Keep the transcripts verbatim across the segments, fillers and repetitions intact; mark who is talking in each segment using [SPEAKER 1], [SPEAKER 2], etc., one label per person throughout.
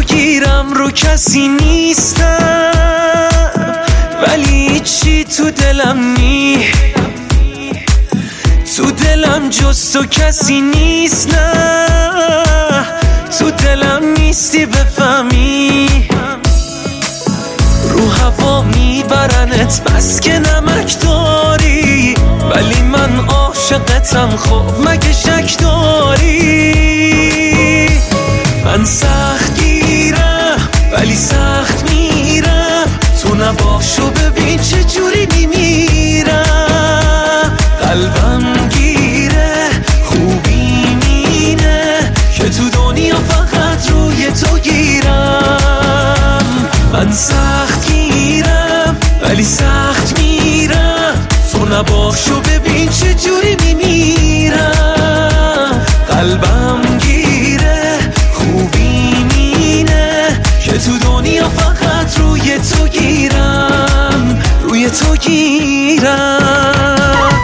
[SPEAKER 1] گیرم رو کسی نیستم، ولی چی تو دلم نی، تو دلم جز تو کسی نیست. نه تو دلم نیستی بفهمی، رو هوا میبرنت بس که نمک داری، ولی من عاشقتم. خب مگه شک داری؟ من سخت گیرم ولی سخت میرم، تو نباشو ببین چه جوری میمیرم. قلبم گیره خوبی مینه که تو دنیا فقط روی تو گیرم. من سخت گیرم ولی سخت میرم، تو نباشو ببین چه جوری میمیرم. قلبم گیره خوبی مینه که تو دنیا فقط روی تو گیرم، روی تو گیرم.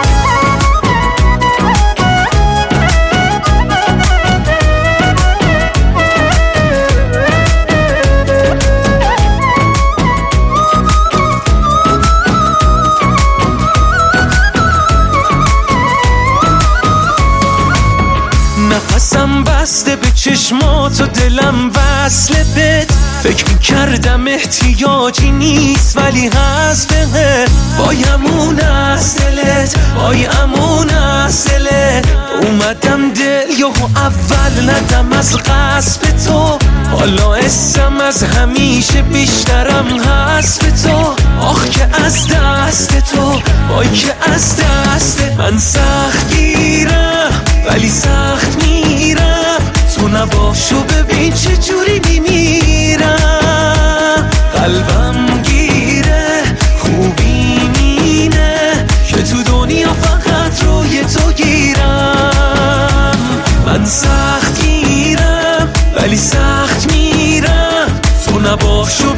[SPEAKER 1] نفسم بسته به چشمات و دلم وصل بهت، فکر میکردم احتیاجی نیست ولی هست بهت. بایمون از دلت، بایمون از دلت، اومدم دل یهو اول ندم از قصب تو، حالا اسم از همیشه بیشترم هست به تو. آخ که از دست تو، وای که از دست من سخت گیرم ولی سخت میرم، تو نباشو ببین چه جوری میمیرم. قلبم گیره خوبی مینه که تو دنیا فقط روی تو گیرم. من سخت گیرم ولی سخت میرم، تو نباشو